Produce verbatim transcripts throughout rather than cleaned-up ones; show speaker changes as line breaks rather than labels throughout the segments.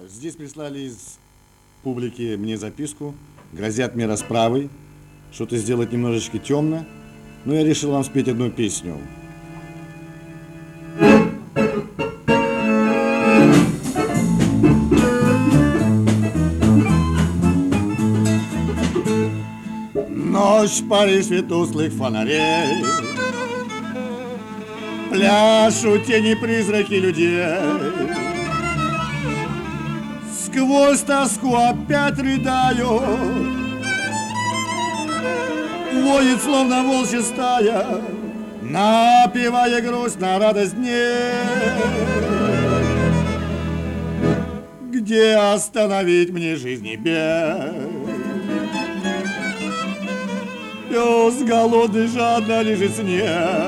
Здесь прислали из публики мне записку, грозят мне расправой, что-то сделать немножечко темно, но я решил вам спеть одну песню. Ночь, Париж, свет тусклых фонарей, пляшут тени, призраки людей. Сквозь тоску опять рыдаю, воет, словно волчья стая, напевая грусть на радость дней. Где остановить мне жизни бег? Пес голодный жадно лежит снег.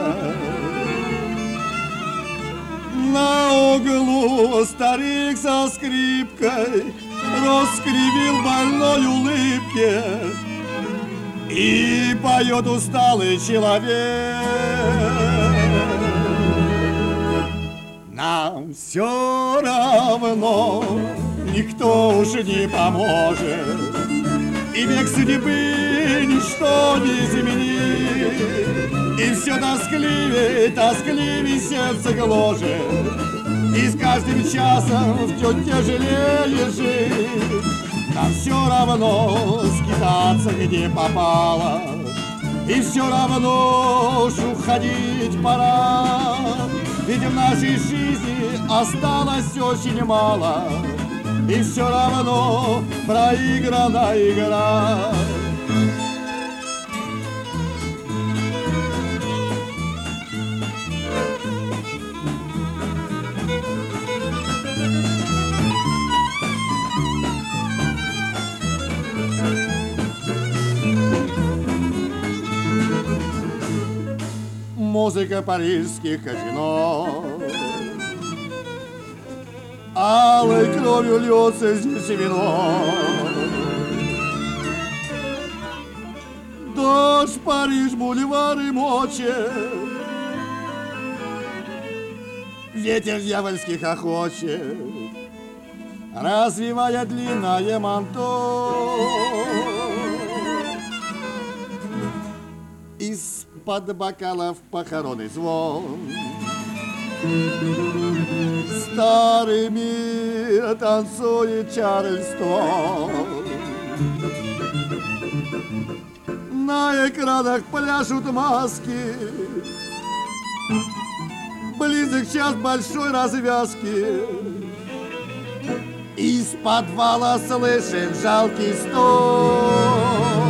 На углу старик со скрипкой раскривил больной улыбки и поет усталый человек. Нам все равно никто уж не поможет, и век судьбы ничто не изменит. И все тоскливее, тоскливее сердце гложет, и с каждым часом все тяжелее жить. Нам все равно скитаться, где попало, и все равно уж уходить пора. Ведь в нашей жизни осталось очень мало, и все равно проиграна игра. Музыка парижских казино алой кровью льется здесь вино. Дождь, Париж, бульвары мочит, ветер дьявольский хохочет, развивая длинное манто. Из-под бокалов похоронный звон, старый мир танцует Чарльстон. На экранах пляшут маски, близок час большой развязки. Из подвала слышен жалкий стон.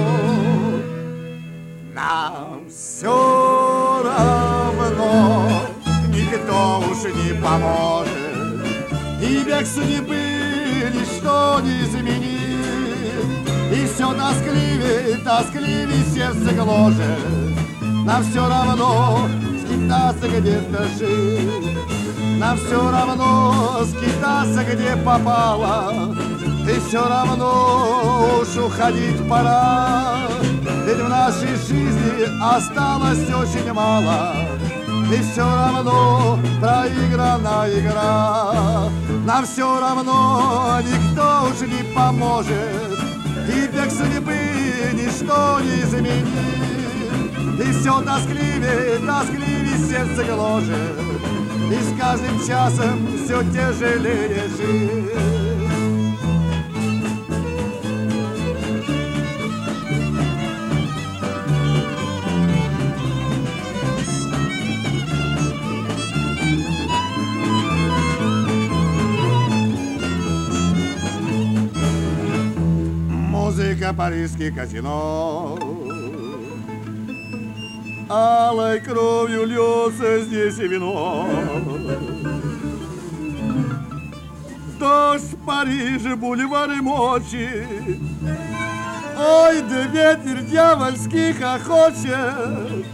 Нам все равно никто уж не поможет, и век судьбы ничто не изменит. И все тоскливее, тоскливее сердце гложет. Нам все равно скитаться где-то жить, нам все равно скитаться где попало, и все равно уж уходить пора. Ведь в нашей жизни осталось очень мало, и все равно проиграна игра. Нам все равно никто уж не поможет, и век судьбы ничто не изменит. И все тоскливее, тоскливее сердце гложет, и с каждым часом все тяжелее жить. Музыка парижских казино алой кровью льется здесь и вино. Дождь в Париже, бульвары мочит, ой, да ветер дьявольский хохочет,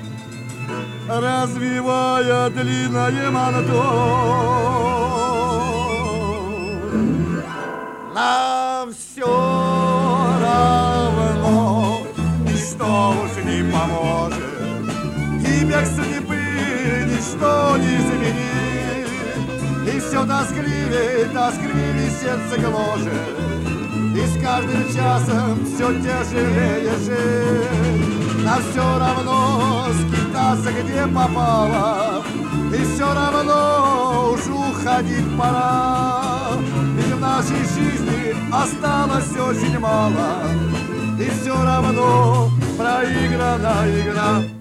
развивая длинное манто. Нам все равно ничто уж не поможет, и век судьбы ничто не изменит. И все тоскливее, тоскливее сердце гложет, и с каждым часом все тяжелее жить. А все равно скитаться где попало, и все равно уж уходить пора. Ведь в нашей жизни осталось очень мало, и все равно проиграна игра.